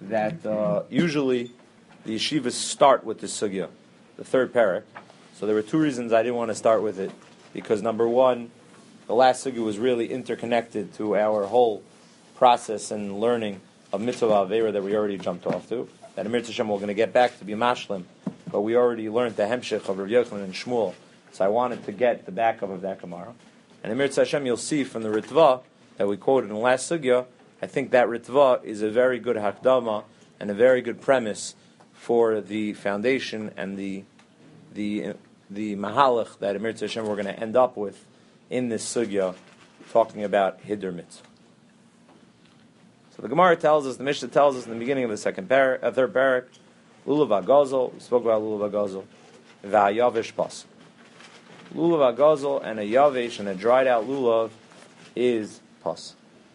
that usually the yeshivas start with the sugya, the third parak. So there were two reasons I didn't want to start with it, because number one, the last sugya was really interconnected to our whole process and learning of mitzvah avera that we already jumped off to. That Amir Tzashem we're going to get back to be mashlim, but we already learned the hemshech of Rav Yochanan and Shmuel, so I wanted to get the backup of that Gemara. And Amir Tzashem, you'll see from the Ritva that we quoted in the last sugya, I think that Ritva is a very good hakdama and a very good premise for the foundation and the mahalach that Amir Tzashem we're going to end up with in this sugya, talking about Hiddur Mitzvah. So the Gemara tells us, the Mishnah tells us in the beginning of the third parak, Lulav HaGazel, we spoke about Lulav HaGazel, V'Hayavish Pas. Lulav HaGazel and a Yavish and a dried out Lulav is Pas.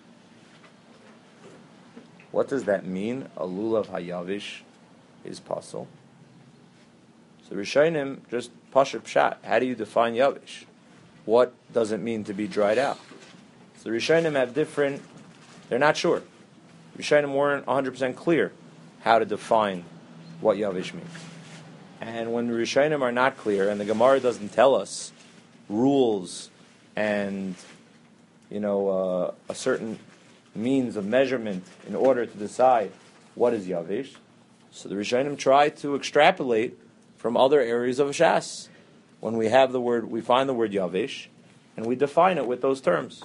What does that mean? A Lulav HaYavish is Pasal. So Rishonim, just Pashat Pshat, how do you define Yavish? What does it mean to be dried out? So the Rishonim have different, they're not sure. Rishonim weren't 100% clear how to define what Yavish means. And when the Rishonim are not clear, and the Gemara doesn't tell us rules and, a certain means of measurement in order to decide what is Yavish, so the Rishonim try to extrapolate from other areas of Shas. When we have the word, we find the word Yavish, and we define it with those terms.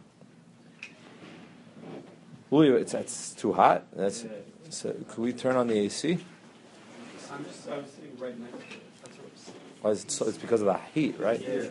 It's too hot. Could we turn on the AC? I was sitting right next to it. That's what It's because of the heat, right? Yeah.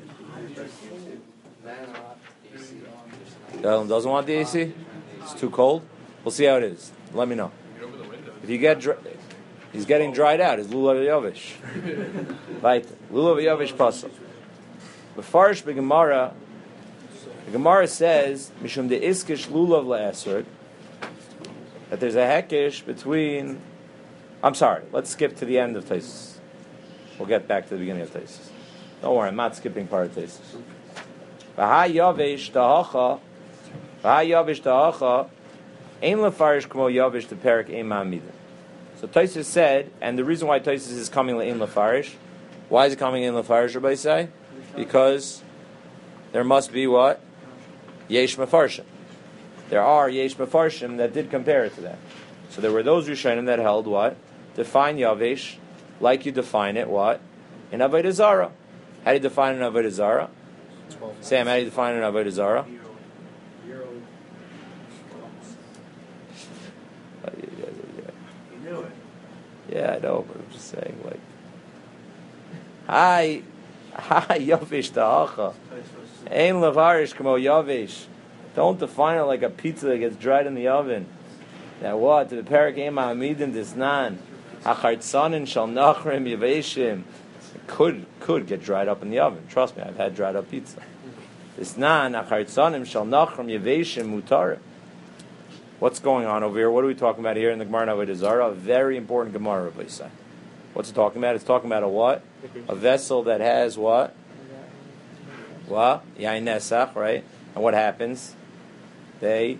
Dylan doesn't want the AC? It's too cold? We'll see how it is. Let me know. If you get he's getting dried out. It's Lulav Yavish. Right. Lulav Yavish Pasal. Befarish B'Gemara, the Gemara says, Mishum de Iskish Lulav La'asr, that there's a hekish between... I'm sorry, let's skip to the end of Taisus. We'll get back to the beginning of Taisus. Don't worry, I'm not skipping part of Taisus. V'ha Yavish Ta'acha, Ein Lefarish K'mo Yavish Te'perik Ein Ma'amidah. So Taisus said, and the reason why Taisus is coming Ein Lefarish, why is it coming Ein Lefarish, everybody say? Because there must be what? Yesh Mefarshim. There are Yesh Mefarshim that did compare it to that. So there were those Rishonim that held what? Define Yavish like you define it, what? In Avodah Zarah. How do you define it in Avodah Zarah? Sam, how do you define it in Avodah Zarah? Yeah, I know, but I'm just saying, like, Hi, Yavish Ta'acha. Ein Levarish K'mo Yavish. Don't define it like a pizza that gets dried in the oven. Now what? The Perak Ein Ma'amidim Disnan. Hachartzanin Shal Nachrim Yaveshim. Could get dried up in the oven. Trust me, I've had dried up pizza. Disnan Hachartzanim Shal Nachrim Yaveshim Mutar. What's going on over here? What are we talking about here in the Gemara Avodah Zarah? A very important Gemara, Rabbi Yisai. What's it talking about? It's talking about a what? A vessel that has what? What? Yain Nesach, right? And what happens? The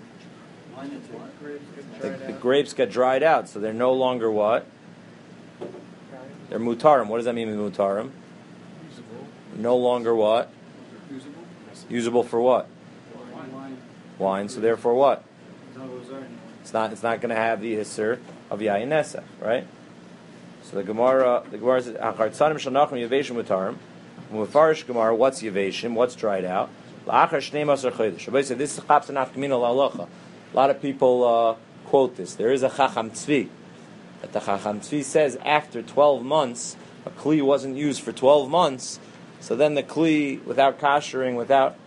grapes get dried out, so they're no longer what? They're mutarim. What does that mean, mutarim? No longer what? Usable for what? Wine. So therefore what? It's not going to have the Isser of Yain Nesach, right? So the Gemara says, "Achartzanim shalnachim yaveshim mutarim." Mufarish Gemara, what's yaveshim? What's dried out? La'achar shnei masar chodesh. Rabbi said this is chapsa nafkamina la'alacha. A lot of people quote this. There is a Chacham Tzvi that the Chacham Tzvi says after 12 months, a kli wasn't used for 12 months, so then the kli without koshering, without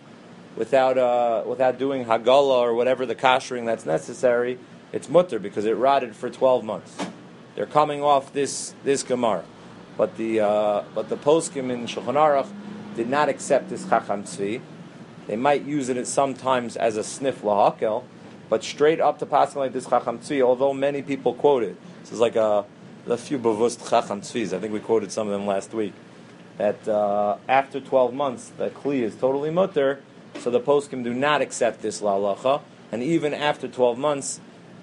doing hagala or whatever the koshering that's necessary, it's mutter because it rotted for 12 months. They're coming off this Gemara, but the poskim in Shulchan Aruch did not accept this Chacham Tzvi. They might use it sometimes as a sniff lahakel, but straight up to passing like this Chacham Tzvi, although many people quote it. This is like a few bavust Chacham Tzvis. I think we quoted some of them last week. That after 12 months, the kli is totally mutter, so the poskim do not accept this la'alacha, and even after 12 months,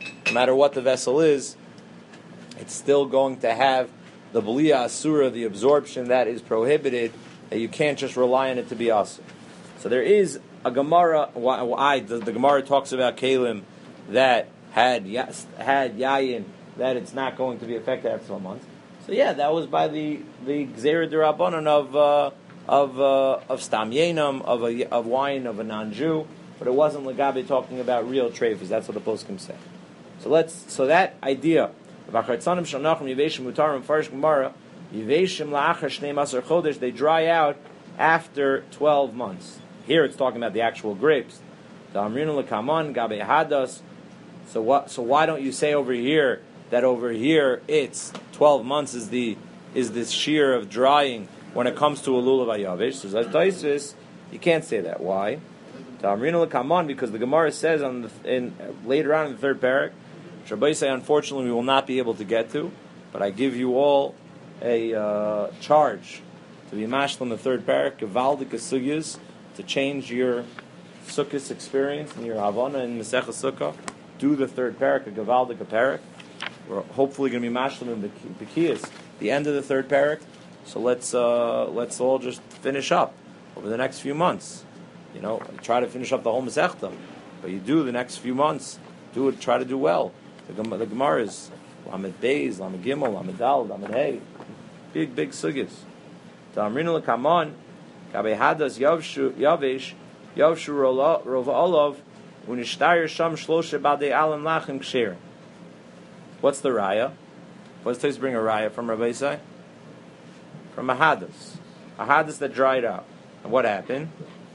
no matter what the vessel is, it's still going to have the B'liya Asura, the absorption that is prohibited, that you can't just rely on it to be Asur. So there is a Gemara, the Gemara talks about Kalim that had Yayin, that it's not going to be affected after 12 months. So yeah, that was by the Gzeira D'Rabbanan of Stam Yenam, of wine of a non-Jew, but it wasn't Lagabe talking about real treifas. That's what the poskim say. So that idea of Achartzanim Shalnachim Yiveshim Mutarim Farsh Gemara Yiveshim La'achar Shnei Masar Chodesh, they dry out after 12 months. Here it's talking about the actual grapes. The Amrinu L'Kaman Gabe Hadas. So why don't you say over here that over here it's 12 months is this shear of drying when it comes to a lulav hayavish? So that's Taisus, you can't say that. Why? Because the Gemara says later on in the third parak, Shabbai unfortunately we will not be able to get to, but I give you all a charge to be mashal in the third parak, Gevaldik Sugyas, to change your Sukkos experience and your Havana in Masechah Sukkah. Do the third parak, a Gevaldik parak. We're hopefully going to be mashal in the Bekiyas, the end of the third parak. So let's all just finish up over the next few months. Try to finish up the whole Masechta, but you do the next few months. Try to do well. The Gemara is Lamed Beis, Lamed Gimel, Lamed Dal, Lamed Hey, big sugyas. Ta'amrinu l'kamon kabei hadas yavish yavshu rova olav unishtayir sham shloshe badei alam lachim ksherim. What's the raya? What's to bring a raya from Rabbi Isai? From a hadas that dried out. And what happened?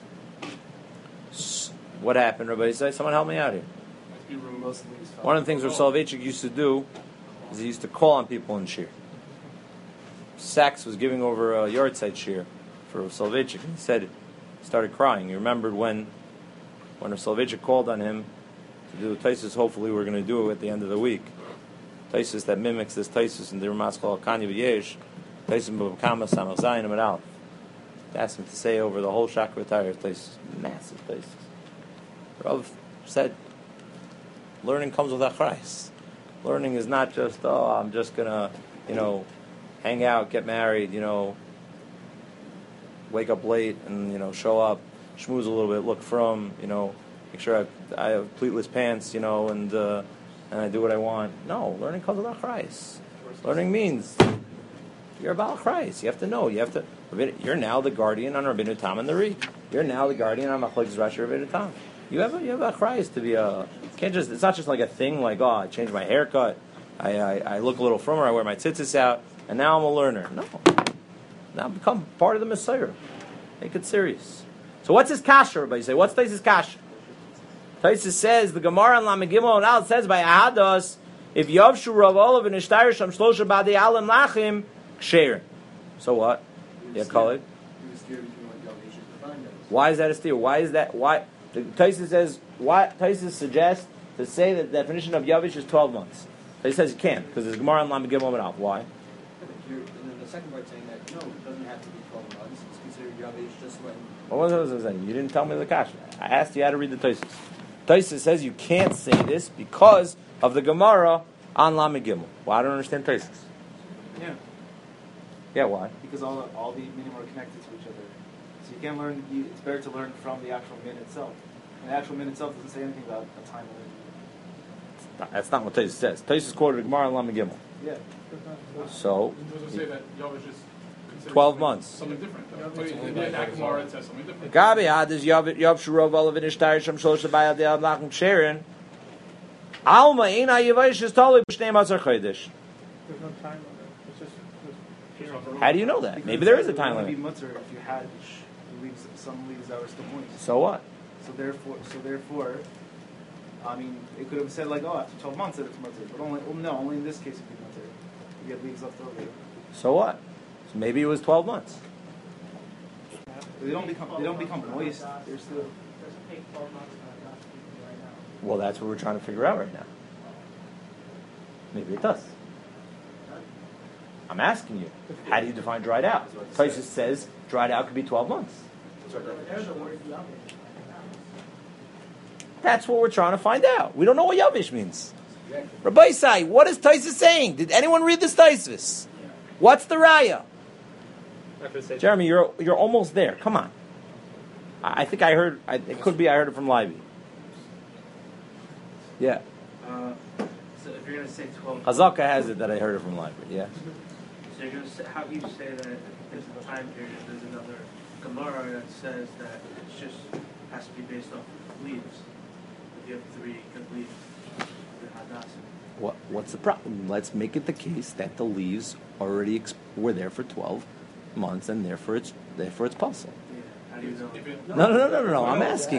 What happened, Rabbi Isai? Someone help me out here. One of the things Rav Soloveitchik used to do is he used to call on people in shir. Sachs was giving over a yard side shir for Rav Soloveitchik, and he started crying. He remembered when Rav Soloveitchik called on him to do the Taisus. Hopefully we're going to do it at the end of the week. Taisus that mimics this Taisus in the Ramas called Kanye V'yesh, Taisus B'Kama Samach Zayin Amid Aleph. Asked him to say over the whole Shakra Tayr Taisus, massive Taisus. Rav said, learning comes with achrayus. Learning is not just, I'm just going to, hang out, get married, wake up late and, show up, schmooze a little bit, look from, make sure I have pleatless pants, and I do what I want. No, learning comes with achrayus. Learning means you're about achrayus. You have to know. You're now the guardian on Rabbeinu Tam and the Ri. You're now the guardian on Machlokes Rashi Rabbeinu Tam. You have achrayus to be it's not just like a thing like, I changed my haircut, I look a little firmer, I wear my tzitzis out, and now I'm a learner. No. Now become part of the Messiah. Make it serious. So what's his kasha, everybody say? What's Taisus kasha? Taisus says, the Gemara on Lamed Gimel and Al says by Ahados, if Yavshu Rav Olav and Ishtayr Sham Shlosha Badei Alam Lachim, Ksherin. So what? Yeah, Khalid. Why is that a steer? Why is that? Why? Taisus says, Taisus suggests to say that the definition of Yavish is 12 months. He says you can't, because there's Gemara and Lamed Gimel and Al. Why? And then the second part saying that, no, it doesn't have to be 12 months. It's considered Yavish just when... What was I saying? You didn't tell me the kasha. I asked you how to read the Taisus. Taisus says you can't say this because of the Gemara on Lamed Gimel. Well, I don't understand Taisus. Yeah. Yeah, why? Because all the minim are connected to each other. So you can't learn, it's better to learn from the actual min itself. And the actual min itself doesn't say anything about a time limit. That's not what Taisus says. Taisus quoted the Gemara on Lamed Gimel. Yeah. So, it doesn't say that Yavish is 12 months. Something different. In the Gemara it says something different. Gabi Adis Yavshu Rav Olav and Ishtayr Sham Shlosha Badei Alam Lachim Ksherin. Alma Eina Yavish is totally B'Shnei Masar Chodesh. There's no time limit. It's just How do you know that? Maybe there is a time limit. It would be mutter if you had some leaves that were still moist. So what? So therefore, I mean, it could have said like, after 12 months that it's mutter, but only in this case it would be mutter. You get leaves left over. So what? So maybe it was 12 months. They don't become moist. They're still. Well, that's what we're trying to figure out right now. Maybe it does. I'm asking you, how do you define dried out? Taisus says dried out could be 12 months. That's what we're trying to find out. We don't know what Yavish means. Rabbi Isai, what is Taisus saying? Did anyone read this Taisus? What's the raya? Jeremy, you're almost there. Come on. I think I heard. It could be I heard it from Libby. Yeah. So if you're going to say 12... Hazaka has it that I heard it from Libby. Yeah. So you're going to say, how do you say that there's a time period, there's another Gemara that says that it just has to be based off leaves? If you have 3 good leaves, the Hadassah. What's the problem? Let's make it the case that the leaves already were there for 12 months and therefore it's possible. How do you know? No. I'm asking.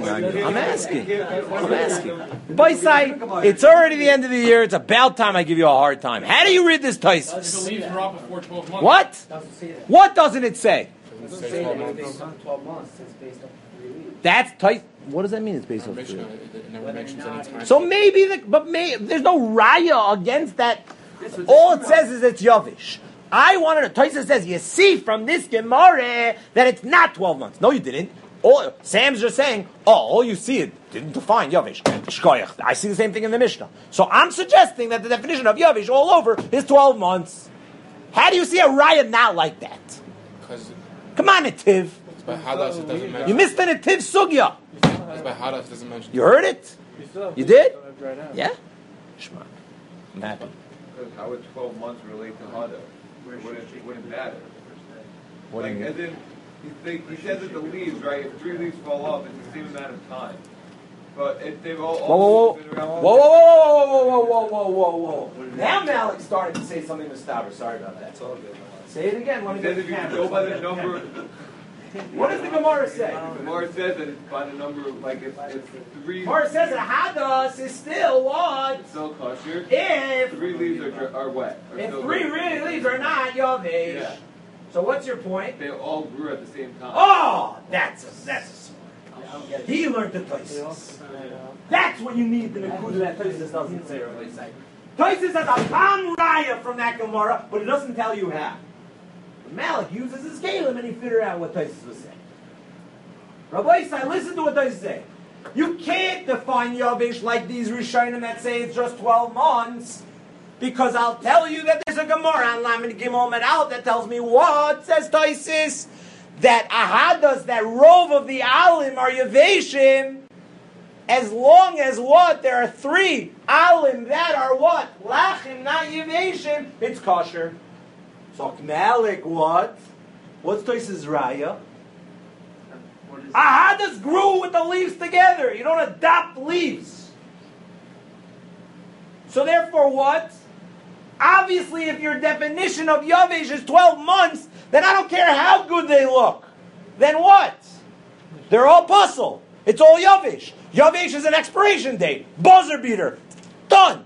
Baisai, it's already the end of the year. It's about time I give you a hard time. How do you read this Taisus? If the leaves were up before 12 months. What? What doesn't it say? It's based on 12 months. It's based on 3 weeks. That's tight. What does that mean? It's based on 3 Mishnah, it never mentions any time. So maybe, there's no raya against that. All it says is it's Yavish. I wanted to. Taisa says you see from this Gemara that it's not 12 months. No, you didn't. Sam's just saying. All you see it didn't define Yavish. Shkoyach. I see the same thing in the Mishnah. So I'm suggesting that the definition of Yavish all over is 12 months. How do you see a raya not like that? Come on, Nativ. By Hadas it doesn't mention. You missed the Nativ sugya. By Hadas it doesn't mention. You heard it? You did? Yeah? Shema. I'm happy. How would 12 months relate to Hada? It wouldn't matter. What do you mean? As in, he says that the leaves, right? If 3 leaves fall off, it's the same amount of time. But if they've all been around... Whoa. Now Malik's starting to say something to Stavros. Sorry about that. Say it again. Let me get the camera. Go by the number... What does the Gemara say? The Gemara says that it's by the number of, like, if 3... Gemara says that Hadas is still what? It's still kosher. If 3 leaves are wet. If 3 leaves are not Yavish. Yeah. So what's your point? They all grew at the same time. Oh, that's a smart. He learned the Taisus. That's what you need to include that Taisus doesn't say. Taisus has a palm raya from that Gemara, but it doesn't tell you how. Malik uses his Kalim and he figured out what Taisus was saying. Rabbi Isai, listen to what Taisus say. You can't define Yavish like these Rishonim that say it's just 12 months, because I'll tell you that there's a Gemara on Lamed Gimel Med Aleph that tells me what says Taisus, that Ahadas, that rove of the Alim are Yaveshim, as long as what? There are 3 Alim that are what? Lachim, not Yaveshim, it's kosher. So Malik, what? What's Taisus Raya? Ahadas grew with the leaves together. You don't adopt leaves. So therefore what? Obviously, if your definition of Yavish is 12 months, then I don't care how good they look. Then what? They're all puzzle. It's all Yavish. Yavish is an expiration date. Buzzer beater. Done.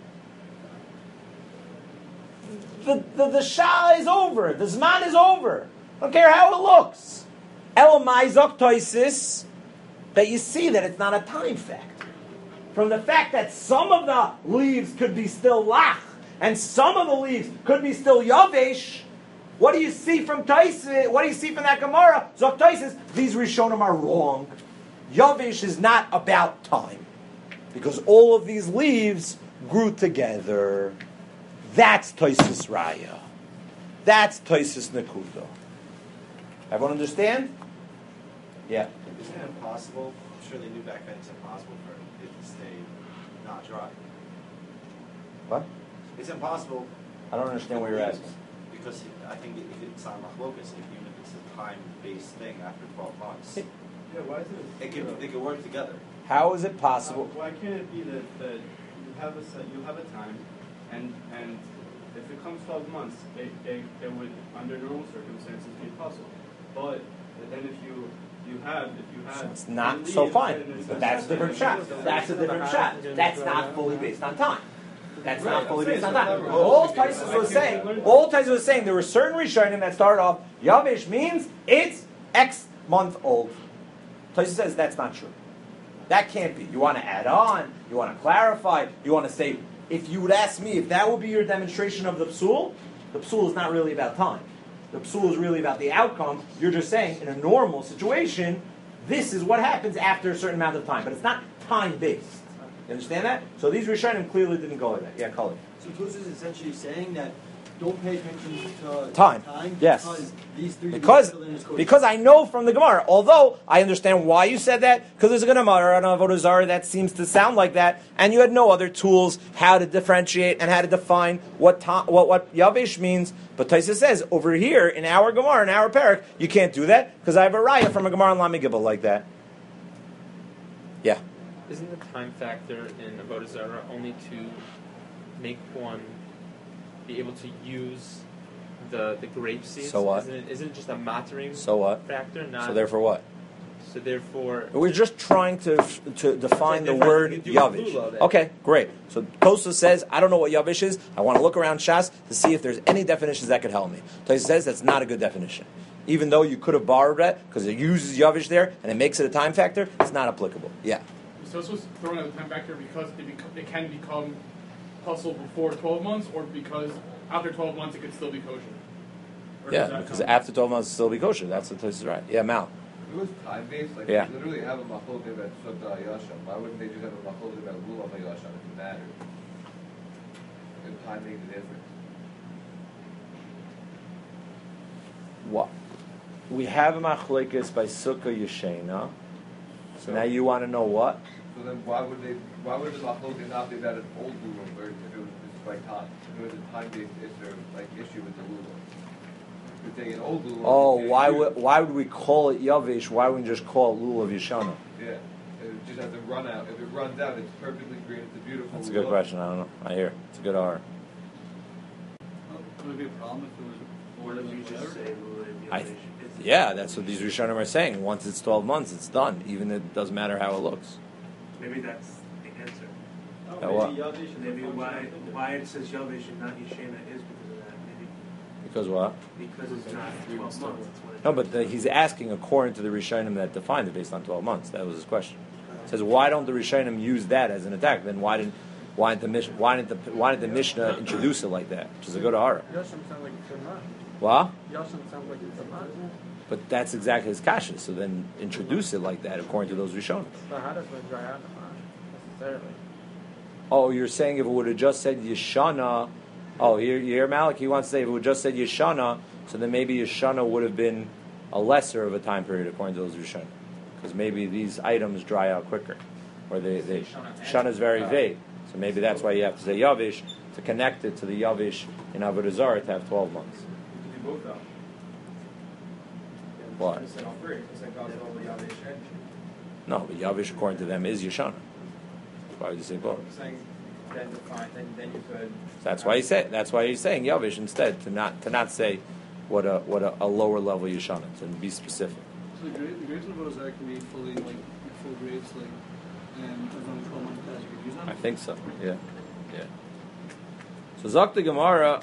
The Shah is over. The Zman is over. I don't care how it looks. Elamai Zok Toisis, that you see that it's not a time factor. From the fact that some of the leaves could be still Lach, and some of the leaves could be still Yavish, what do you see from Toisis? What do you see from that Gemara? Zok Toisis, these Rishonim are wrong. Yavish is not about time. Because all of these leaves grew together. That's Taisus Raya. That's Taisus Nakuda. Everyone understand? Yeah. Isn't it impossible? I'm sure they knew back then it's impossible for it to stay not dry. What? It's impossible. I don't understand what you're asking. Because I think if it's on Machlokes, even if it's a time-based thing after 12 months, Yeah, why is it? they could work together. How is it possible? Why can't it be that you have a time, and if it comes 12 months, it would under normal circumstances be possible. But then if you have So it's not so fine. But that's a different shot. That's a different shot. That's not fully based on time. That's not fully based on time. All Taisus was saying, there were certain Rishonim that started off, Yavish means it's X month old. Taisus says that's not true. That can't be. You want to add on, you want to clarify, you want to say, if you would ask me if that would be your demonstration of the psul is not really about time. The psul is really about the outcome. You're just saying, in a normal situation, this is what happens after a certain amount of time. But it's not time-based. You understand that? So these Rishonim clearly didn't go like that. Yeah, Cullen. So Tosfos is essentially saying that don't pay attention to Time. Yes. Because these three Because I know from the Gemara, although I understand why you said that, because there's a Gemara on Avodah Zarah that seems to sound like that, and you had no other tools how to differentiate and how to define what Yavish means. But Taisa says over here in our Gemara, in our parak, you can't do that because I have a raya from a Gemara in Lami Gibel like that. Yeah. Isn't the time factor in Avodah Zarah only to make one be able to use the grape seeds? So what? Isn't it just a mattering factor? Not, So therefore what? So therefore... We're just trying to define the word Yavish. Okay, great. So Tosa says, I don't know what Yavish is. I want to look around Shas to see if there's any definitions that could help me. Tosa says that's not a good definition. Even though you could have borrowed that, because it uses Yavish there, and it makes it a time factor, it's not applicable. Yeah. So this was thrown as a time factor because it can become puzzle before 12 months, or because after 12 months it could still be kosher? Yeah, because after 12 months it'll still be kosher. That's what this is right. Yeah, Mal. If it was time-based, like Yeah. they literally have a machlokes at Sota Yasham. Why wouldn't they just have a machlokes at Lulav Yasham if it mattered? If time makes a difference. What? We have a machlekes by Sukkah Yeshena. So now you want to know what? So then why would the machlokes not be about an old Lulav version if it was just by time? If it was a time-based issue with the Lulav? If you take an old Lulav... Oh, why would we call it Yavish? Why wouldn't we just call it Lulav Yeshana? Yeah. It just has to run out. If it runs out, it's perfectly green. It's a beautiful That's a good question. I don't know. I hear. It's a good hour. Would it be a problem if it was Or if you just say Yeah, that's what these Rishonim are saying. Once it's 12 months, it's done. Even if it doesn't matter how it looks. Maybe that's the answer. Maybe why it says Yavish and not Yeshena is because of that. Maybe Because what? because it's not 12 months. No, but he's asking according to the Rishonim that defined it based on 12 months. That was his question. He says, why don't the Rishonim use that as an attack? Then why didn't the Mishnah introduce it like that? Which is a good hara. Yosem sounds like it's a not. What? Yosem sounds like it's a not. But that's exactly his kasha. So then introduce it like that according to those Rishonim. So how does it dry out the man necessarily? Oh, you're saying if it would have just said Yeshana. Oh, you hear Malik? He wants to say if it would have just said Yeshana, so then maybe Yeshana would have been a lesser of a time period according to those Rishonim. Because maybe these items dry out quicker. Or Shana is very vague. So maybe that's why you have to say Yavish to connect it to the Yavish in Avodah Zarah to have 12 months. You can do both though. What? Just said all three. Just like God said all the Yavish and No, but Yavish according to them is Yeshana. Why would you say both? saying then define then you could. That's why he's saying Yavish instead to not say what a lower level Yeshana, to be specific. So the grades of those can be fully full grades and as long as 12 months pass, you can use them. I think so. Yeah. So Zok the Gemara,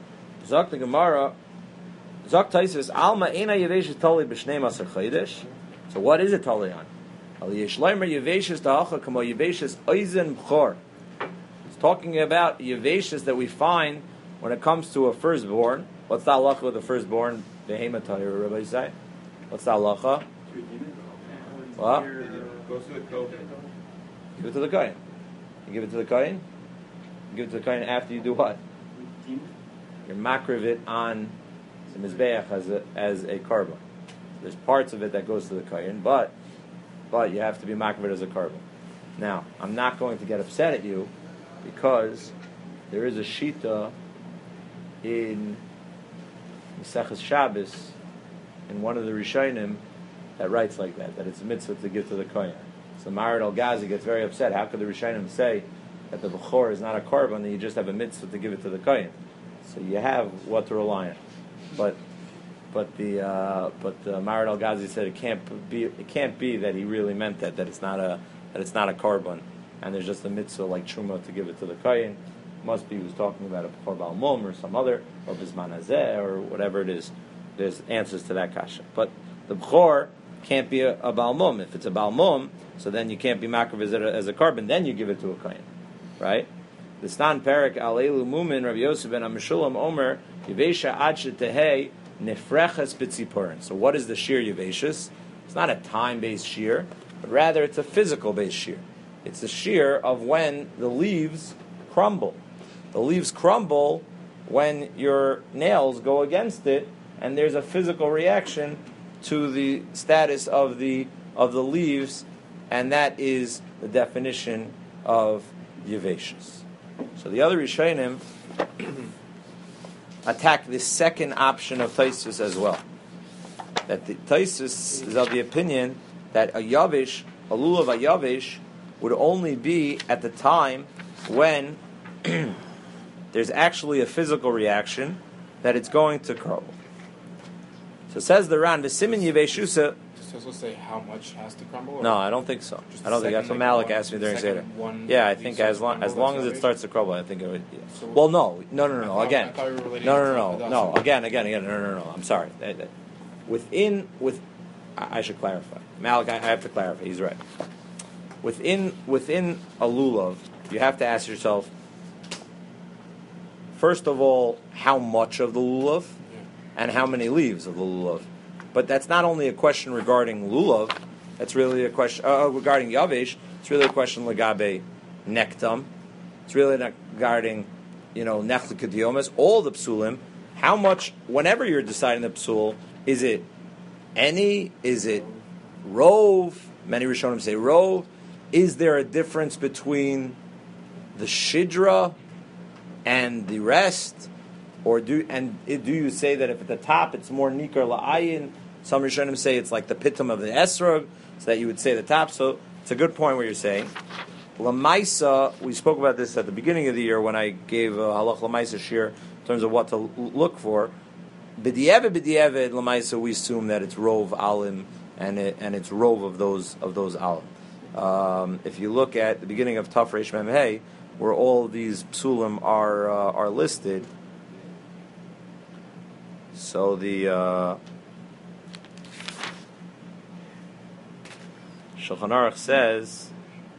Zok Taisus Alma Eina Yavesh is Tali b'Shnei Masar Chaydesh. So what is it Tali on? Al Yeshleimer Yavesh is Ta'acha Kamo Yavesh is Oizen B'chor. It's talking about Yaveshis that we find when it comes to a firstborn. What's the halacha with the firstborn? Behema Tahir, Rabbi say. What's the halacha? What? Goes to the Kohen. Give it to the Kohen. You give it to the Kohen? You give it to the Kohen after you do what? You makriv it on the Mizbeach as a carbon. There's parts of it that goes to the Kohen, but you have to be makriv it as a carbon. Now, I'm not going to get upset at you because there is a shita in Maseches Shabbos in one of the Rishonim that writes like that it's a mitzvah to give to the Kohen. So Marid Al-Ghazi gets very upset. How could the Rishonim say that the Bechor is not a carbon and you just have a mitzvah to give it to the Kohen? So you have what to rely on. But the Marid Al-Ghazi said it can't be that he really meant that it's not a carbon and there's just a mitzvah like Truma to give it to the Kohen. Must be he was talking about a Bechor Baal Mum or some other, or Bizman Hazeh, or whatever it is. There's answers to that kasha. But the Bechor can't be a Baal Mum. If it's a Baal Mum, so then you can't be makriv as a carbon, then you give it to a Kohen. Right? The Stan Perik Alelu Mumin, Rabbi Yosef ben Amishulam Omer, Yevesha Ad Shetehei Nefreches B'tzipurin. So what is the shear Yeveshus? It's not a time-based shear, but rather it's a physical-based shear. It's the shear of when the leaves crumble. The leaves crumble when your nails go against it, and there's a physical reaction to the status of the leaves, and that is the definition of Yeveshus. So the other Rishonim attack this second option of Taisus as well. That the Taisus is of the opinion that a Yavish, a lulav a Yavish, would only be at the time when there's actually a physical reaction that it's going to crumble. So says the Ran, V'simin Yeveshusa. Does Tosfos say how much has to crumble? No, I don't think so. Just I don't think that's what Malik asked me during Seder. Yeah, I think as long as it starts to crumble, I think it would. Yeah. So well, no. Again, no. Again. No. I'm sorry. I should clarify. Malik, I have to clarify. He's right. Within a lulav, you have to ask yourself, first of all, how much of the lulav, and how many leaves of the lulav. But that's not only a question regarding lulav. That's really a question regarding yavesh. It's really a question legabe nektam. It's really not regarding, nechlik diomas. All the psulim. How much? Whenever you're deciding the psul, is it any? Is it rov? Many Rishonim say rov. Is there a difference between the shidra and the rest? Or do you say that if at the top it's more nikar la'ayin? Some Rishonim say it's like the pitum of the esrog, so that you would say the top. So it's a good point where you're saying. Lamaisa, we spoke about this at the beginning of the year when I gave halach lamaisa shir in terms of what to look for. B'di'evet lamaisa, we assume that it's rov alim and it's rov of those alim. If you look at the beginning of Taf Reish Mem Hey, where all these psulim are listed. So the Shulchan Aruch says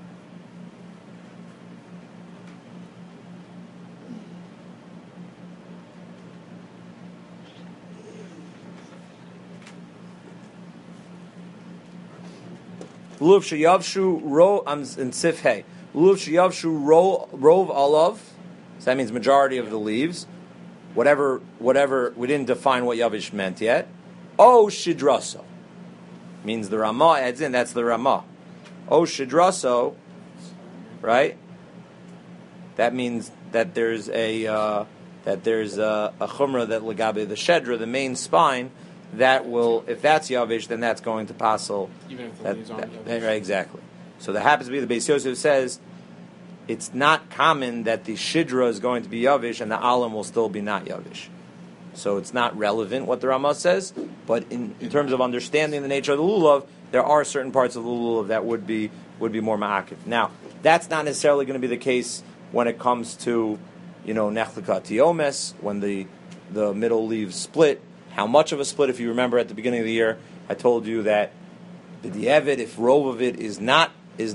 Lulav sheyavshu ro in Sif Hey. Lulav sheyavshu rov alav. So that means majority of the leaves. Whatever, we didn't define what Yavish meant yet. O Shidraso. Means the Ramah adds in, that's the Ramah. O Shidraso, right? That means that there's a chumrah that legabe the shedra, the main spine, that will, if that's Yavish, then that's going to passel. Even if the leaves aren't Yavish. Right, exactly. So there happens to be the Beis Yosef says, it's not common that the shidra is going to be yavish and the alim will still be not yavish. So it's not relevant what the Ramah says, but in terms of understanding the nature of the lulav, there are certain parts of the lulav that would be more ma'akiv. Now, that's not necessarily going to be the case when it comes to, nechlika tiomes, when the middle leaves split. How much of a split? If you remember at the beginning of the year, I told you that the di'evid, if rov of it is not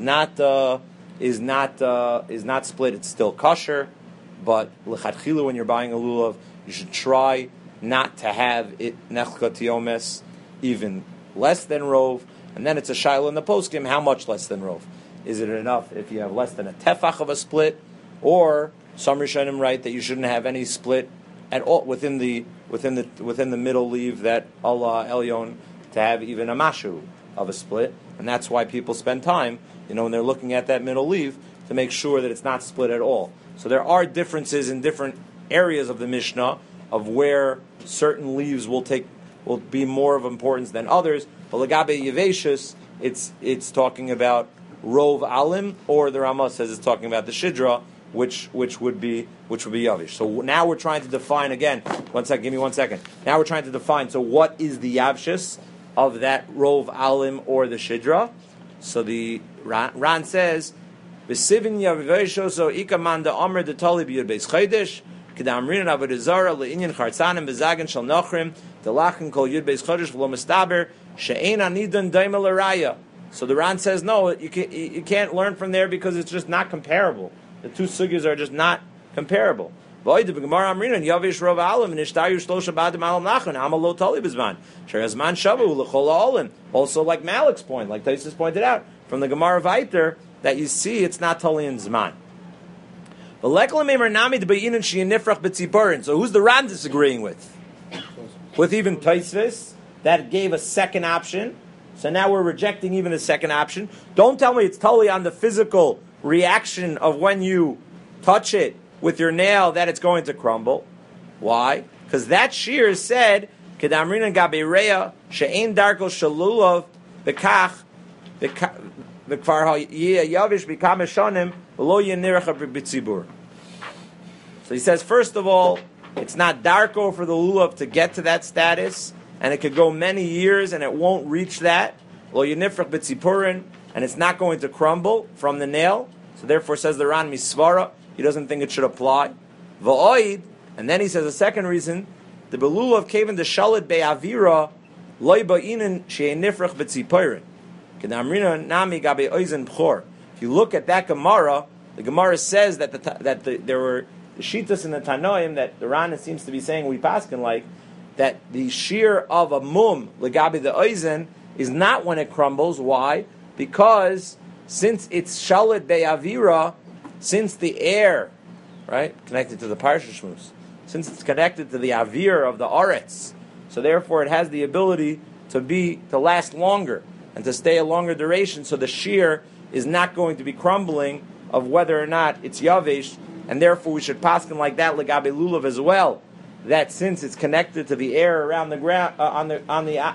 split, it's still kosher, but l'chadchila when you're buying a lulav, you should try not to have it nechka tiomes even less than rov, and then it's a shaila in the poskim, how much less than rov? Is it enough if you have less than a tefach of a split, or some Rishonim write that you shouldn't have any split at all within the middle leaf that Allah Elyon to have even a mashu of a split, and that's why people spend time, when they're looking at that middle leaf, to make sure that it's not split at all. So there are differences in different areas of the Mishnah of where certain leaves will be more of importance than others. But legabe yeveshus, it's talking about rov alim, or the Ramah says it's talking about the shidra, which would be yavish. So now we're trying to define again. Give me 1 second. Now we're trying to define. So what is the yavshus of that rov alim or the shidra? So the Ran says, "V'sivin yaveshoso ikamanda omer detali biyud beis chaydish kedamrin avodizara leinyan chartzanim bezagan shal nochrim delachin kol yud beis chaydish v'lo mistaber she'ein anidan daima l'raya." So the Ran says, no, you can't learn from there because it's just not comparable. The two sugyas are just not comparable. Also, like Malik's point, like Taisus pointed out, from the Gemara Vayter, that you see it's not totally in Zman. So who's the Ran disagreeing with? With even Taisvis, that gave a second option. So now we're rejecting even the second option. Don't tell me it's totally on the physical reaction of when you touch it with your nail that it's going to crumble. Why? Because that shear said, Kedamrinan Gabireya, She'ein Darko Shalulov, Bekach, Bekvar Yavish, Bekameshonim, Lo Yeniracha B'tzibur. So he says, first of all, it's not darko for the lulav to get to that status, and it could go many years and it won't reach that. Lo Yenifrach B'tzipurin, and it's not going to crumble from the nail. So therefore, says the Ran Misvara, he doesn't think it should apply. Va'oid, and then he says a second reason, the belulav kaven the shalit be'avira loy ba'inin she'enifrach b'tzipurin. Kedamrina nami gabe oizen b'chor. If you look at that Gemara, the Gemara says that there were shitas in the Tanoim that the Ran seems to be saying we paskin like that the shear of a mum legabi the oizen is not when it crumbles. Why? Because since it's shalit be'avira, since the air, right, connected to the parsha shmuz, since it's connected to the avir of the aretz, so therefore it has the ability to last longer and to stay a longer duration. So the shear is not going to be crumbling of whether or not it's yavish, and therefore we should paskin like that legabe lulav as well. That since it's connected to the air around the ground on the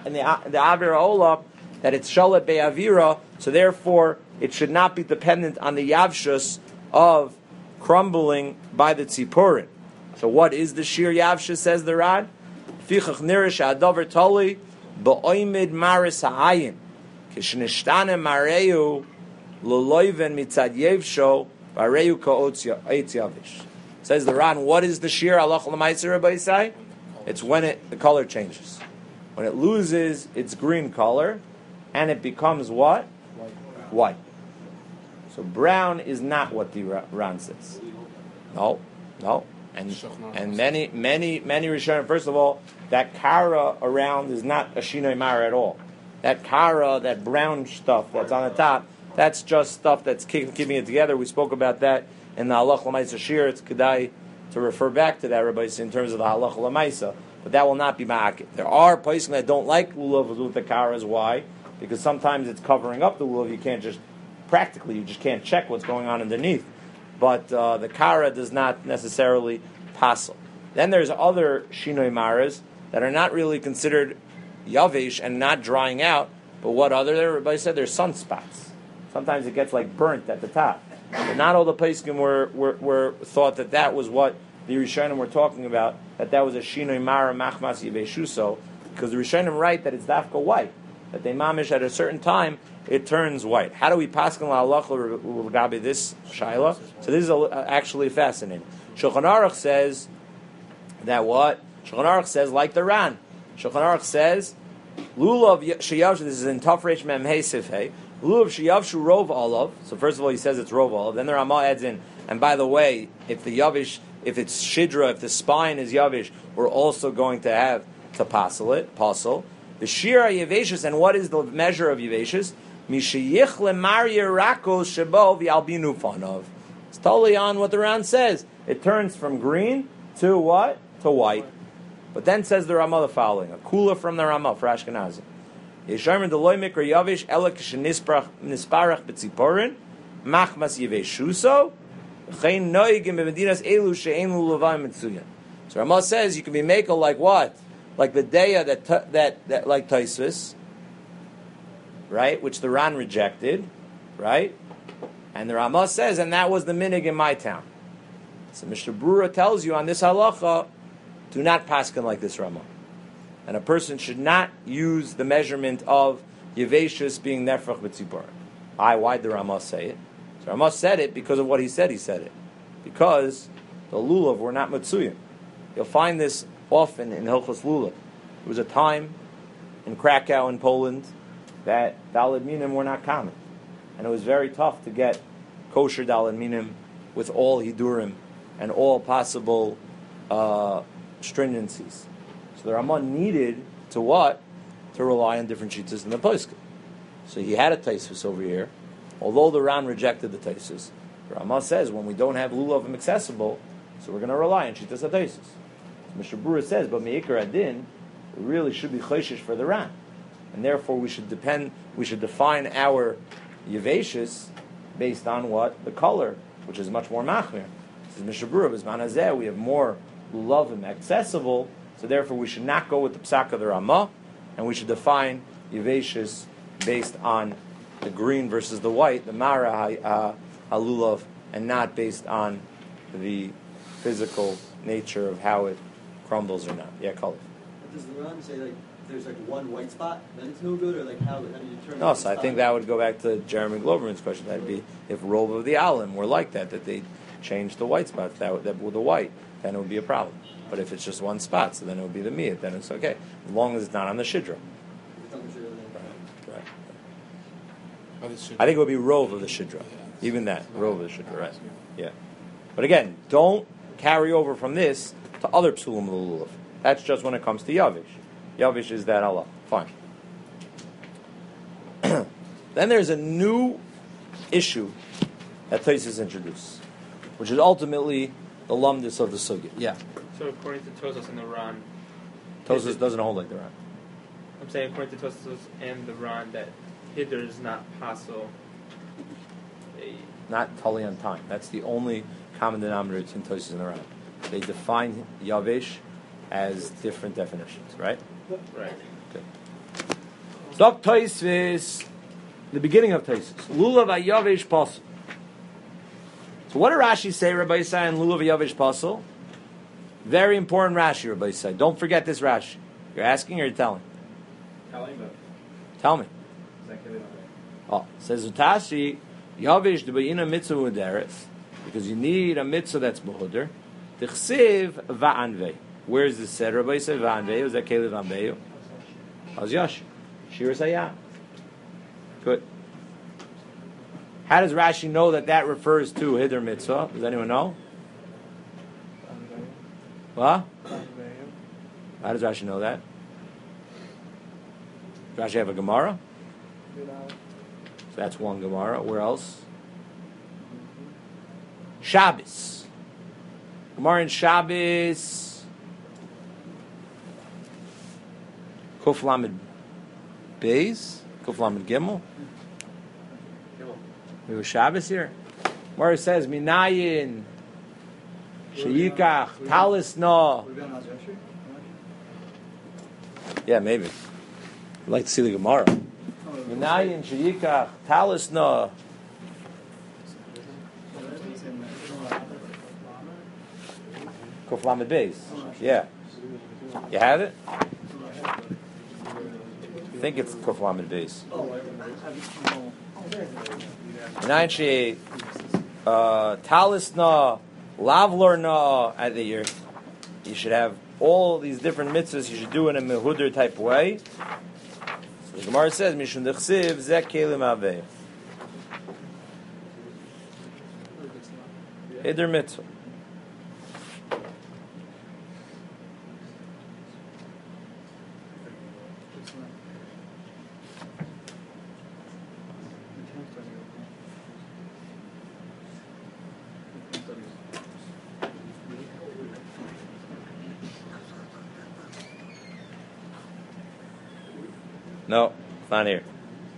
avira olah, that it's shalat be'avira, so therefore it should not be dependent on the yavshus of crumbling by the tzipurin. So what is the shir yavshus, says the Rad? Fichach nirish ha'adavar tali ba'oimid maris ha'ayin kishnishtanem mareu l'loiven mitzad yevsho v'areu ka'otz yavish. Says the Ran, what is the shir halach l'maiser Rabbi Yisai? It's when the color changes. When it loses its green color and it becomes what? White. So brown is not what the Ran says. No. And many Rishonim, first of all, that kara around is not a shinoi mara at all. That kara, that brown stuff that's on the top, that's just stuff that's keeping it together. We spoke about that in the halach l'maisa shir. It's kedai to refer back to that, Rabbi, in terms of the halach l'maisa. But that will not be ma'akid. There are places that don't like lulav with the karas. Why? Because sometimes it's covering up the lulav. You can't just can't check what's going on underneath. But the kara does not necessarily passel. Then there's other shinoi maras that are not really considered yavish and not drying out. But what other? Everybody said there's sunspots. Sometimes it gets like burnt at the top. But not all the Pesachim were thought that was what the Rishonim were talking about, that was a Shinoi Mara Machmas Yiveshuso, because the Rishonim write that it's dafka white, that they mamish at a certain time, it turns white. How do we paskin la'alacha l'gabi this shaila? So this is actually fascinating. Shulchan Aruch says that what? Shulchan Aruch says, like the Ran, Shulchan Aruch says, Lulav Sheyavshu, this is in Tafresh Mem Hey Sifhei, Lulav Sheyavshu Rov Olav. So first of all, he says it's Rov Olav. Then the Ramah adds in, and by the way, if it's Shidra, if the spine is Yavish, we're also going to have to passel. The Shira Yeveshus, and what is the measure of Yeveshus? Mishayich lemar yirakos shebo v'albinu fanov. It's totally on what the Ran says. It turns from green to what? To white. But then says the Ramah the following, a kula from the Ramah for Ashkenazi. Yesharmin deloy mikra yavish elek shenisparach b'tziporin machmas yeveshuso v'chein noigim b'medinas elu she'ein lulavayim mitzuyan. So Ramah says you can be makel like what? Like the Deya that like Taisvis, right? Which the Ran rejected, right? And the Ramah says, and that was the minig in my town. So Mr. Brura tells you on this halacha, do not paskin like this Ramah. And a person should not use the measurement of Yeveshus being nefrach b'tzibur. Why did the Ramah say it? So Ramah said it because of what he said it. Because the lulav were not matzuyim. You'll find this often in Hilchos Lulav. There was a time in Krakow in Poland that daled minim were not common. And it was very tough to get kosher daled minim with all hidurim and all possible stringencies. So the Ramah needed to what? To rely on different shitas in the poskim. So he had a taisvis over here, Although the Ran rejected the Taisus, the Rama says when we don't have lulavim accessible, so we're going to rely on Shitas HaTaisus. So Mr. Brewer says, but Me'ikar Adin, it really should be Chayshish for the Ran. And therefore we should define our Yevashis based on what? The color, which is much more machmir. Says Mr. Brewer, Bizman Hazeh, we have more lulavim accessible, so therefore we should not go with the Psak of the Ramah, and we should define Yevashis based on the green versus the white, the Mara halulav, and not based on the physical nature of how it crumbles or not. Yeah, color. Does the Ran say like there's like one white spot, then it's no good, or like how do you determine? No, so I think that would go back to Jeremy Gloverman's question. That'd be if Rove of the Alim were like that they changed the white spots that with the white, then it would be a problem. But if it's just one spot, so then it would be the miyat, then it's okay, as long as it's not on the shidra. Right. I think it would be rove of the shidra, even that rove of the shidra, right? Yeah. But again, don't carry over from this to other psulim lulav. That's just when it comes to yavish. Yavish is that Allah. Fine. Then there's a new issue that Tosfos introduced, which is ultimately the lumdus of the sugya. Yeah. So according to Tosfos and the Ran, Tosfos doesn't hold like the Ran. I'm saying according to Tosfos and the Ran that Hiddur is not possible. Not totally on time. That's the only common denominator between Tosfos and the Ran. They define yavish as different definitions, right? Right. Okay. Stop Tosfos. The beginning of Tosfos. Lulav yavish pasul. So what did Rashi say, Rabbi Yisai, in Lulav yavish pasul? Very important Rashi, Rabbi Yisai. Don't forget this Rashi. You're asking or you're telling? Tell me. Oh, says Utashi, Yavish debayina mitzvah uderes, because you need a mitzvah that's muhuder. Tichsiv va'anvei. Where is this said? Rabbi said va'anvei. Was that Kelev Anveyu? How's Yash? Shir Sayah. Good. How does Rashi know that refers to Hiddur mitzvah? Does anyone know? What? How does Rashi know that? Does Rashi have a Gemara? So that's one Gemara. Where else? Shabbos. Gemara in Shabbos. Kuf Lamed Beis. Kuf Lamed Gimel. We have Shabbos here. Gemara says, Minayin Sheyikach Talis No. Yeah, maybe. I'd like to see the Gemara. Minayin Sheyikach Talis No. Kuf Lamed Beis. Yeah. You have it? I think it's Kuf Lamed Beis. Minayin Sheyikach Talis No. Lavlor No. At the year. You should have all these different mitzvahs you should do in a mehuder type way. So the Gemara says, Mishum dechsiv zeh kelim aveh. Hiddur mitzvah. No, it's not here.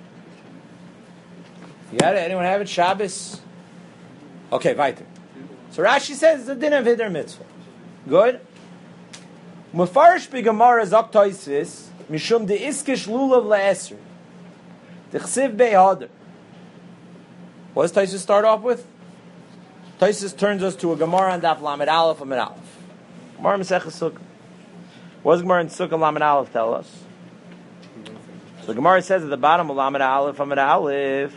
You got it? Anyone have it? Shabbos? Okay, weiter. So Rashi says it's a din of Hiddur mitzvah. Good. Mufarish b'Gemara zok Tosfos mishum de iskish lulav le'esr tichsiv be'hader. What does Tosfos start off with? Tosfos turns us to a Gemara on Daf Lamed Aleph Amid Aleph. Gemara Maseches Sukkah. What does Gemara in Sukkah Lamed Aleph tell us? So the Gemara says at the bottom of Lamed Aleph Amid Aleph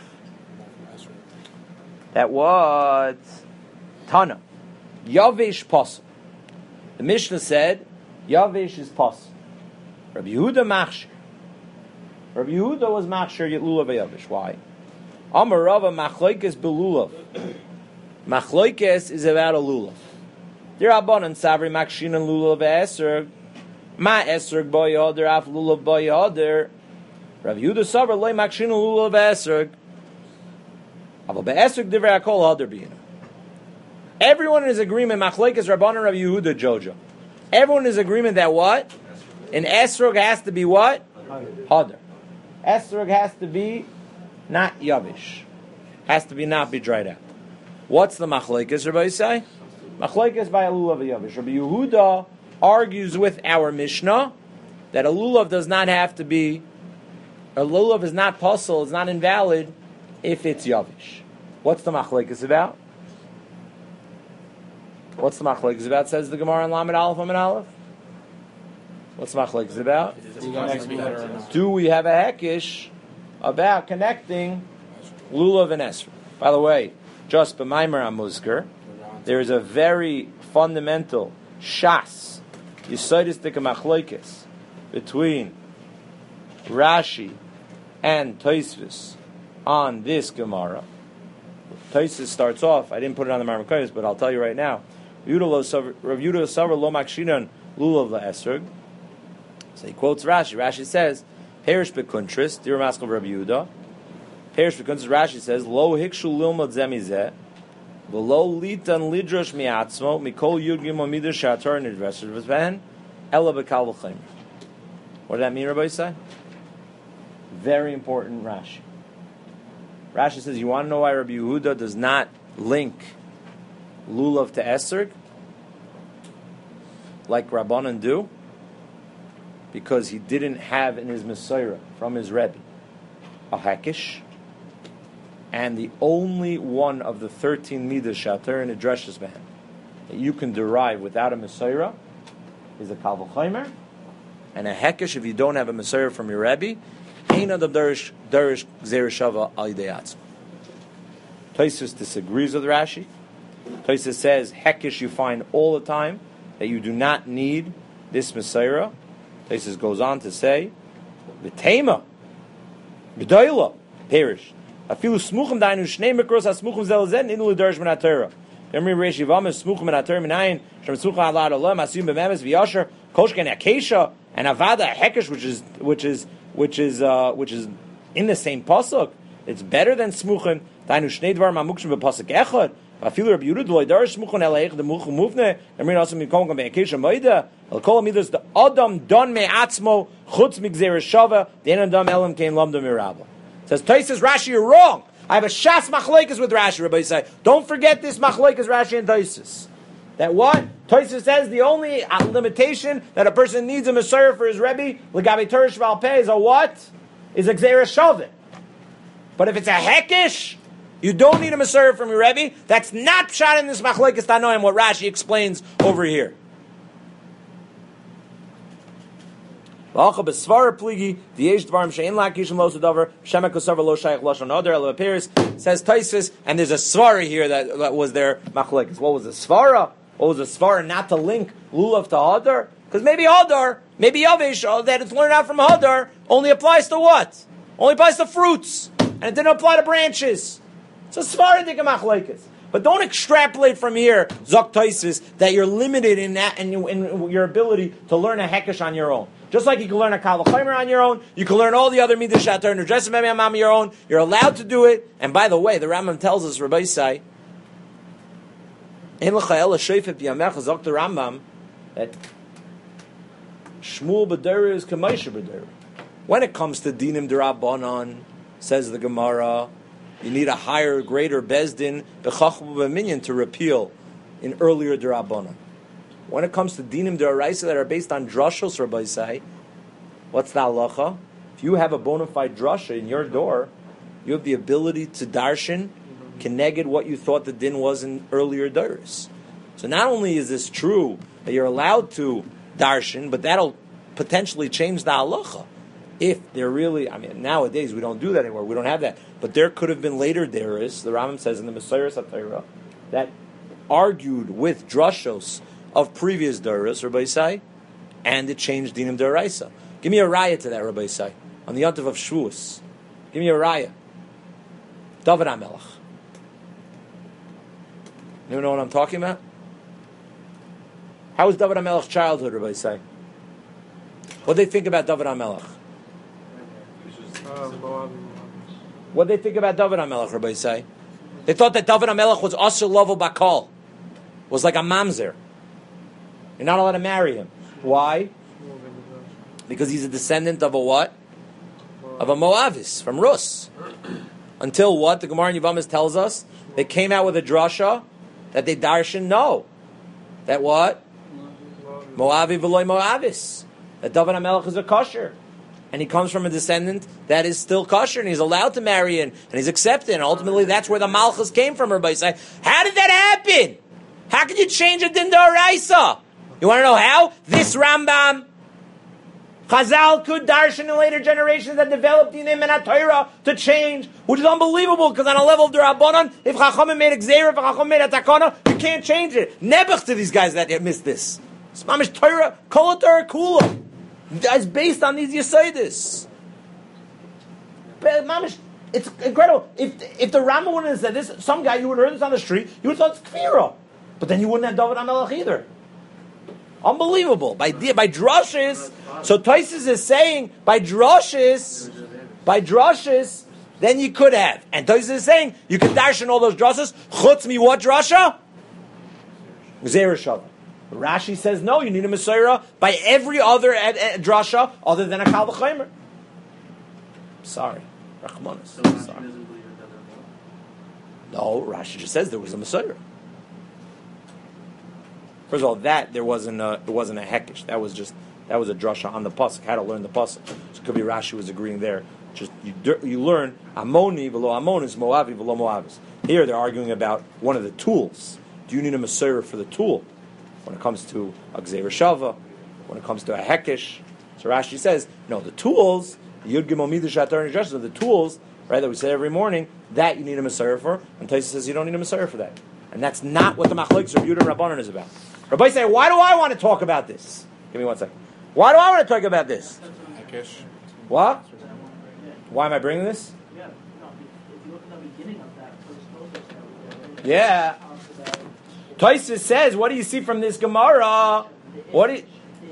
that what Tana Yavish Pasul. The Mishnah said Yavish is Pasul. Rabbi Yehuda Machshir. Rabbi Yehuda was Machshir Lulav Yavish. Why? Amar Rava Machloikes Belulav. Machloikes is about a lulav. There are Rabbanan Savri Makshin and Lulav Esrog. Ma Esrog Boy Yoder Af Lulav Boy Yoder. Rav Yehuda Savar Loi Makshin Lulav Esrog. Everyone is agreement. Machlekes Rabbanan Rabbi Yehuda Jojo. Everyone is agreement that what? An esrog has to be what? Hadar. Esrog has to be not yavish. Has to be not be dried out. What's the machlekes, Rabbi say? Machlekes by a lulav yavish. Rabbi Yehuda argues with our Mishnah that a lulav does not have to be, a lulav is not puzzle, it's not invalid if it's yavish. What's the machlekes about? What's the machlekes about? Says the Gemara in Lamed Aleph Amid Aleph. What's the machlekes about? Do we have a hekish about connecting lulav and esrog? By the way, just b'maimer amuzker, there is a very fundamental shas yesodistic machlekes between Rashi and Tosfos on this Gemara. Tosfos starts off. I didn't put it on the Marmakoyos, but I'll tell you right now. Rav Yehuda Savar lo makshinan lulav laesrog. So he quotes Rashi. Rashi says, "Perish bekuntris." Dear Maskal Rabbi Yehuda. Perish bekuntris. Rashi says, "Lo hikshu lilmod zemizeh, v'lo litan lidrosh miatzmo mikol yud gimel midrash shatar nidresher v'zben ela bekal v'chayim." What did that mean, Rabbi Yisai? Very important Rashi. Rashi says, you want to know why Rabbi Yehuda does not link lulav to esrog like Rabbanan do? Because he didn't have in his Messiah from his Rebbe a hekish, and the only one of the 13 midas shater and a dreshes man that you can derive without a Messiah is a kal v'chomer, and a hekish if you don't have a Messiah from your Rebbe. Ein adam derish gzeir shava al yidei atzmo. Tosfos disagrees with Rashi. Tosfos says hekish you find all the time, that you do not need this Messiah. Tosfos goes on to say, v'tema, b'doila, perish. Afilu smuchim dainu shnei mikros ha-smuchim zel zeh ninu l'derish min ha-Torah. Gemri reish yivam es smuchim min ha-Torah minayin shem smuchim alad olam asiyum b'memes v'yasher koshken akesha and avada hekish which is in the same pasuk. It's better than smuchim dainu shnei dvar ma'mukshim b'pasuk echad. Afilu Rabbi Yehuda lo yidarish smuchim eleich the muchim muvne Gemri nasim mikom gam be'akesha moida el kol amidas the adam don me'atzmo chutz migzeir shava the en adam elam kein lamda mirabah. Says Tosfos Rashi, you're wrong. I have a shas machlekes with Rashi. Rabbi say, don't forget this machlekes Rashi and Tosfos. That what Tosfos says the only limitation that a person needs a Messiah for his Rebbe l'gabi Torah shval peh is a what? Is a gzeira shavit. But if it's a hekish, you don't need a Messiah from your Rebbe. That's not pshat in this machlekes tanoim. What Rashi explains over here. Says Tosfos, and there's a svara here that was their machlekes. What was the svara? What was the svara not to link lulav to hadar? Because maybe hadar, maybe yavish, that it's learned out from hadar, only applies to what? Only applies to fruits, and it didn't apply to branches. So svara dik machlekes. But don't extrapolate from here, Zok Tosfos, that you're limited in that and in your ability to learn a hekish on your own. Just like you can learn a kal v'chomer on your own, you can learn all the other midas shatar and dresses on your own. You're allowed to do it. And by the way, the Rambam tells us, Rabbi Yisai, in l'chayel ha'sheifet b'yamecha Zok the Rambam that Shmuel b'dereh is k'maisha b'dereh. When it comes to dinim d'Rabbanan, says the Gemara, you need a higher, greater bezdin b'chachma b'minyan to repeal in earlier d'Rabbanan. When it comes to dinim d'oraisa that are based on drushos, Rabbi say, what's the halacha? If you have a bona fide drasha in your door, you have the ability to darshan, keneged what you thought the din was in earlier doros. So not only is this true that you're allowed to darshan, but that'll potentially change the halacha. If they're really, nowadays we don't do that anymore. We don't have that. But there could have been later doros, the Rambam says in the Messiah Satira, that argued with drushos of previous doros, Rabbi Yisai, and it changed dinim d'oraisa. Give me a raya to that, Rabbi Yisai, on the yontif of Shavuos. Give me a raya. David HaMelech. You know what I'm talking about? How was David HaMelech's childhood, Rabbi Yisai? What did they think about David HaMelech? What did they think about David HaMelech, Rabbi Yisai? They thought that David HaMelech was Asher Lovo Bakal, was like a mamzer. You're not allowed to marry him. Why? Because he's a descendant of a what? Of a Moavis, from Rus. Until what? The Gemara in Yevamos tells us they came out with a drasha that they darshan know. That what? Moavi v'loy Moavis. That David HaMelech is a kosher. And he comes from a descendant that is still kosher, and he's allowed to marry in, and he's accepted. And ultimately, that's where the Malchus came from. Everybody say, how did that happen? How can you change a din d'oraisa? You want to know how? This Rambam, Chazal could darshan in later generations that developed Dinim and Torah to change, which is unbelievable, because on a level of the Rabbanon, if Chachamim made a Gzeira, if Chachamim made a Takana, you can't change it. Nebuch to these guys that missed this. It's Mamish Torah, Kol Torah Kula. It's based on these Yesodis. Mamish, it's incredible. If the Rambam wouldn't have said this, some guy, you would have heard this on the street, you would have thought it's Kfira. But then you wouldn't have David HaMelech either. Unbelievable. By drushes, so Taisus is saying, by drushes, then you could have. And Taisus is saying, you could darshan all those drushes, chutz mi what drasha? Gzeira Shavah. Rashi says, no, you need a Messiah by every other drasha other than a Kal V'Chomer. Sorry. Rachmanis. So Rashi doesn't believe in David HaMelech? No, Rashi just says there was a Messiah. First of all, there wasn't a hekish. That was a drasha on the pasuk. How to learn the pasuk. So it could be Rashi was agreeing there. Just you learn Amoni v'lo Amonis, Moavi v'lo Moavis. Here they're arguing about one of the tools. Do you need a Messiah for the tool? When it comes to a Gzeira Shava, when it comes to a hekish. So Rashi says, no, the tools, the Yud Gimel Midah Shatar Nidreshus, are the tools, right, that we say every morning, that you need a Messiah for, and Taisa says you don't need a Messiah for that. And that's not what the Machlokes of Yehuda and Rabbanan is about. Rabbi say, why do I want to talk about this? Give me 1 second. Why do I want to talk about this? Hekish. What? Why am I bringing this? Yeah, no, if you look at the beginning of that first process, Yeah. Tosfos says, what do you see from this Gemara? What do you...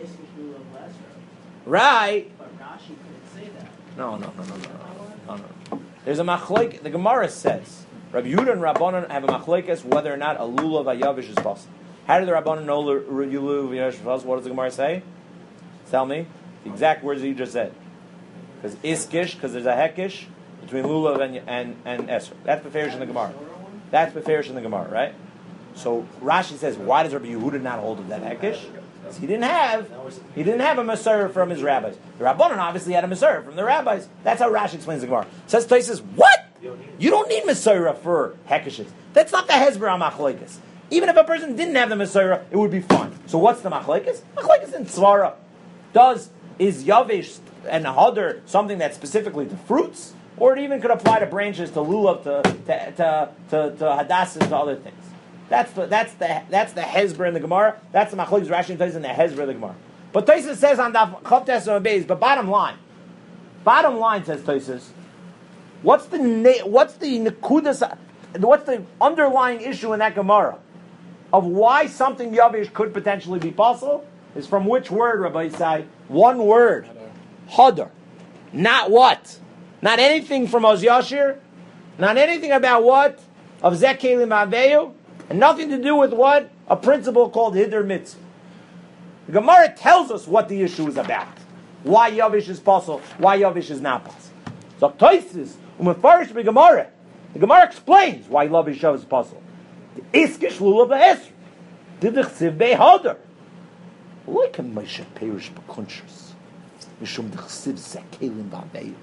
Right. But Rashi couldn't say that. No. There's a machlek. The Gemara says, Rabbi Yehuda and Rabbanan have a machlekes whether or not a lulav hayavish is possible. How do the Rabbanan know lulav hayavish is possible? What does the Gemara say? Tell me. The exact words that you just said. Because iskish, because there's a hekish between lulav and esr. That's beferish in the Gemara. That's beferish in the Gemara, right? So Rashi says, why does Rabbi Yehuda not hold of that hekish? Because he didn't have a Messiah from his rabbis. The Rabbanan obviously had a Messiah from the rabbis. That's how Rashi explains the Gemara. Says Tosfos, what? You don't need Messiah for hekishes. That's not the Hezbollah on Machlekes. Even if a person didn't have the Messiah, it would be fine. So what's the Machlekes? Machlekes in Tzvara. Is Yavish and Hadar something that's specifically to fruits? Or it even could apply to branches, to lulav, to hadasses, to other things. That's the Hezbollah in the Gemara. That's the Machlokes Rashi and Tosfos in the Hezbollah in the Gemara. But Tosfos says on Daf Chav Tes Beis, but bottom line says Tosfos, what's the nekudas? What's the underlying issue in that Gemara of why something Yavish could potentially be possible? Is from which word, Rabbi Isai? One word, Hadar. Not what? Not anything from Oz Yashir. Not anything about what of Zekelim Aveyu. And nothing to do with what? A principle called Hiddur Mitzvah. The Gemara tells us what the issue is about. Why Yavish is possible, why Yavish is not possible. So Tosfos, Umefarish Gemara. The Gemara explains why Yavish is possible. The Iskish Lulav Ha'esr. Did the Chsiv Be'Hadar. Like a Moshe Perish B'Kunshus. Mishum the Chsiv Zekelim V'Aveyu.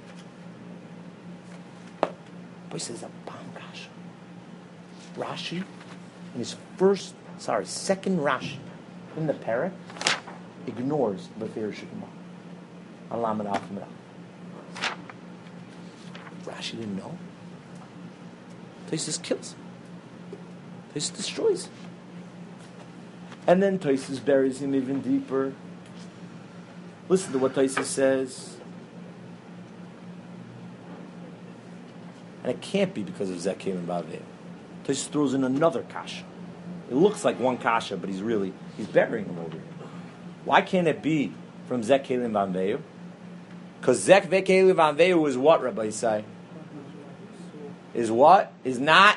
But he says a bomb kasha. Rashi, in his second Rashi in the parak, ignores Beferish Gemara. Alam and Afmira. Rashi didn't know. Tosfos kills him. Tosfos destroys him. And then Tosfos buries him even deeper. Listen to what Tosfos says. And it can't be because of Zekelim and Baveh. Tosfos throws in another kasha. It looks like one kasha, but he's burying him over here. Why can't it be from Zekelim Baveh? Because Zekelim Baveh is what, Rabbi Isai? is what? Is not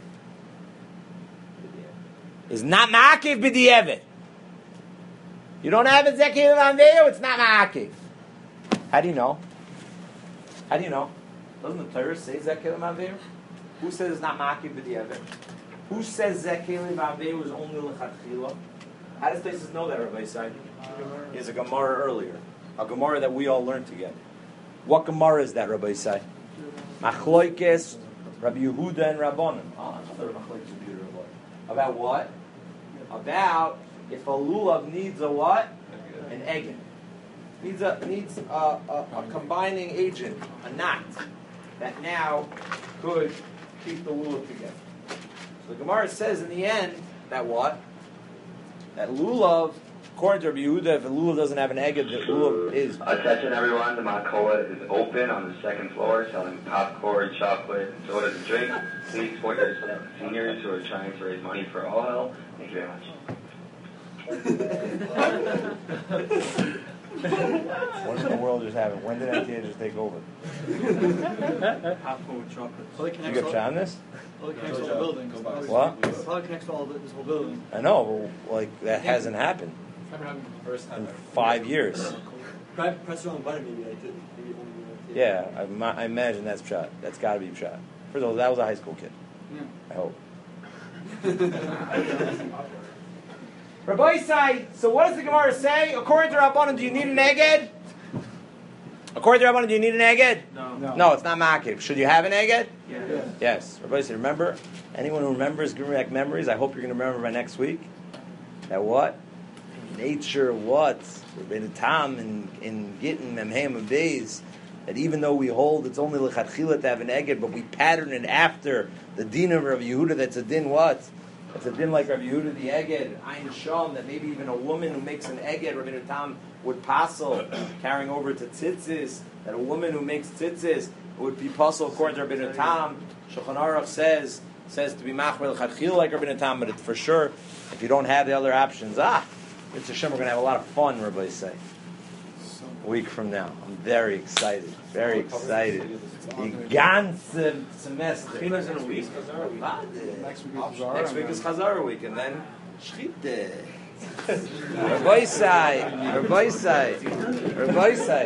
ma'akiv b'di'evet. You don't have a zeh kelim v'amveyu, it's not ma'akiv. How do you know? How do you know? Doesn't the Torah say zeh kelim v'amveyu? Who says it's not ma'akiv b'di'evet? Who says zeh kelim v'amveyu is only l'chatchila? How does Tosfos know that, Rabbi Yisai? There's a Gemara earlier. A Gemara that we all learned together. What Gemara is that, Rabbi Yisai? Machloikes, Rabbi Yehuda and Rabbanim. Another Machloikes Rabbi Yehuda and Rabbanim. About what? About if a lulav needs a what? An egg. Needs a combining agent, a knot, that now could keep the lulav together. So the Gemara says in the end that what? That lulav, according to Rabbi Yehuda, if a lulav doesn't have an egg, the lulav is. Attention everyone, the Makola is open on the second floor, selling popcorn, chocolate, and sodas and drinks. Please support your seniors who are trying to raise money for all hell. Thank you very much. What in the world just happened? When did NTA just take over? Popcorn with chocolate. Did you get shot on this? Well, it connects to all the buildings. What? It probably connects to this whole building. I know, but like that hasn't happened in 5 years. Press wrong button, maybe I did. Maybe only Yeah, I imagine that's shot. That's got to be shot. First of all, that was a high school kid. Yeah. I hope. Rabbi Yisai, so what does the Gemara say? According to Rabbanan, do you need an eged? According to Rabbanan, do you need an eged? No, it's not ma'akiv. Should you have an eged? Yes. Yes. Rabbi Yisai, remember? Anyone who remembers, give me back memories. I hope you're going to remember by next week. That what? Nature, what? Rabbeinu Tam in Gittin, Memhem, and Beis, that even though we hold it's only lechatchila to have an eged, but we pattern it after the din of Rabbi Yehuda, that's a din what? It's a din like Rabbi Yehuda, the eged, Ayin Sham, that maybe even a woman who makes an eged, Rabbeinu Tam would passel, carrying over to tzitzis, that a woman who makes tzitzis would be passel according to Rabbeinu Tam. Shulchan Aruch says to be machmir l'chadchil like Rabbeinu Tam, but it's for sure, if you don't have the other options, it's Hashem, we're going to have a lot of fun, Rabbi say. A week from now. I'm very excited. Very excited. The ganze semester. Tefillah's in a week. Next Next week is Chazara week, and then Shchite. Rabbi Sai. Rabbi Sai. Rabbi Sai.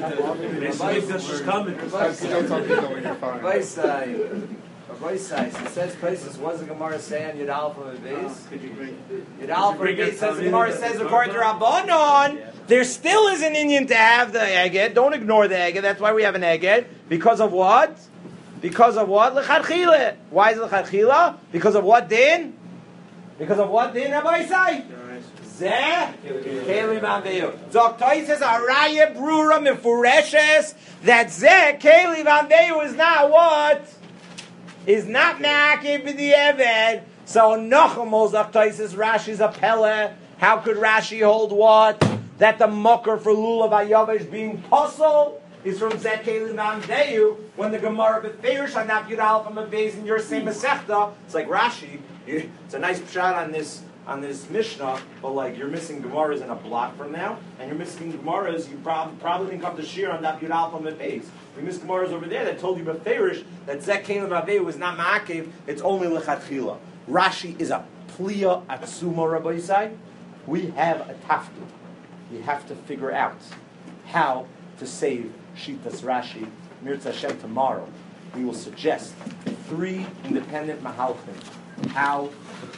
Rabbi Sai. Rabbi Sai. It says places, what does the Gemara say on Yud Aleph and Beis? Yud Aleph and Beis says the Gemara says according to Rabbanon, there still is an Indian to have the eged. Don't ignore the eged. That's why we have an eged. Because of what? Because of what? L'chadchila. Why is it l'chadchila? Because of what din? Because of what din, Rabbi Sai? Zeh kelim v'amveyu. Zoktai says araya brura mefureshes that zeh kelim v'amveyu is not what? Is not ma'akiv b'di'eved. So Nochamos Zoktai says Rashi's a pele. How could Rashi hold what? That the mucker for lulav hayavish being puzzle is from zeh kelim v'amveyu. When the Gemara beferish on that Yud Aleph and Beis in your same Masechta, it's like Rashi. It's a nice shot on this Mishnah, but like you're missing Gemaras in a block from now, and you're missing Gemaras. You probably didn't come to Shir on that Yud Aleph and Beis. You missed Gemaras over there that told you beferish that zeh kelim v'amveyu was not ma'akev. It's only lechatchila. Rashi is a pliya atzuma, Rabbi Yisai. We have a tafkid. We have to figure out how to save Shitas Rashi. Mirza Hashem tomorrow. We will suggest 3 independent mahalchim how